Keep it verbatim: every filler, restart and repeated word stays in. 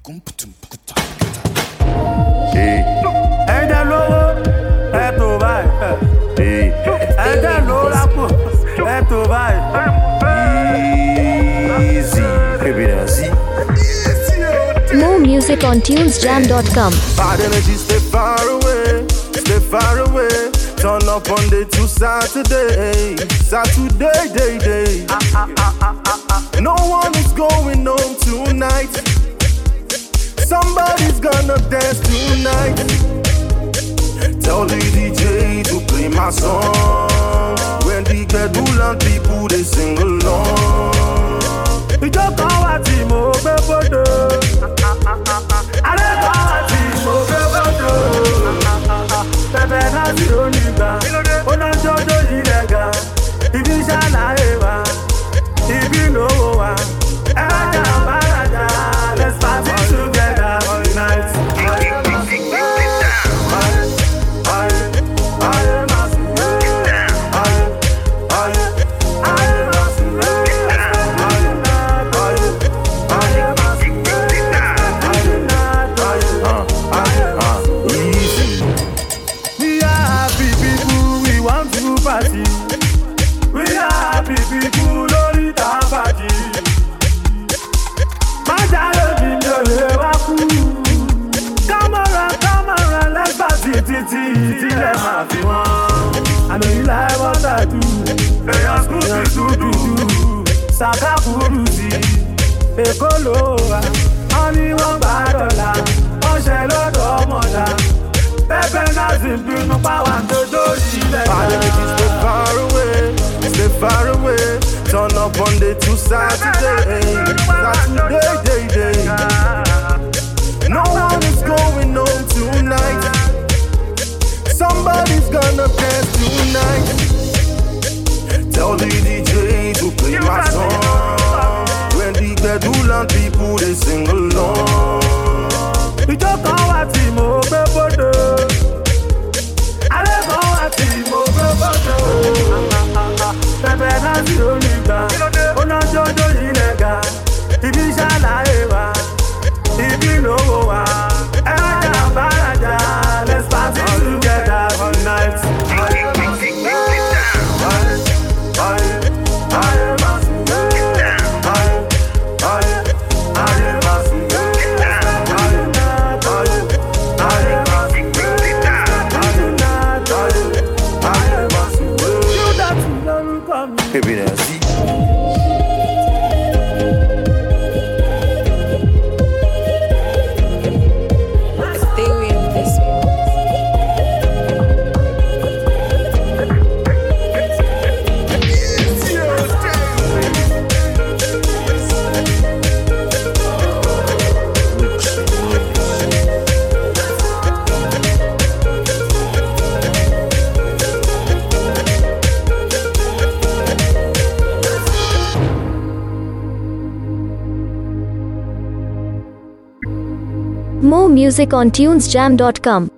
Ẹ̀jẹ̀ lówó ẹ̀ tó báyìí. Ẹ̀jẹ̀ ló lápò ẹ̀ tó báyìí. Easy, baby, that's it. More music on tunes jam dot com. Bad energy, stay far away, stay far away. Turn up on day to Saturday, Saturday, day, day. No one is going home tonight. Somebody's gonna dance tonight. Tell the D J to play my song. When the Kedulan people they sing along. Ìjọ kan wà tí mo gbé fótó. Alẹ́ kan wà tí mo gbé fótó. Pẹ̀pẹ̀ náà sì ló ní gbà. Ó náà jọjọ́ yìí lẹ́gà. Ibi ṣàlàyé wa. Ibi lówó wa. Ẹ jà bàràjà. Let's party together all night. I know you like what I do. Your school is do do do. Saka Kuruzi, Ekoloa, only one bad dollar. On Shelodo Moda, Pepe Nazim, no power to do it. Bad energy, stay far away, stay far away. Turn up on day to Saturday, Saturday, day, day. No one is going home tonight. Somebody's gonna dance tonight. Tell the D J to play my song. When the Kedulan people they sing along. Ìjọ kan wà tí mo gbé fótó. Alẹ́ kan wà tí mo gbé fótó. Pẹ̀pẹ̀ náà sì ló ní gbà. Ó náà jọjọ́ yìí lẹ́gà. Ibi ṣàlàyé wa. Ibi lówó wa. Ẹ jà bàràjà. Let's party together all night. Baby, that's it. More music on tunes jam dot com.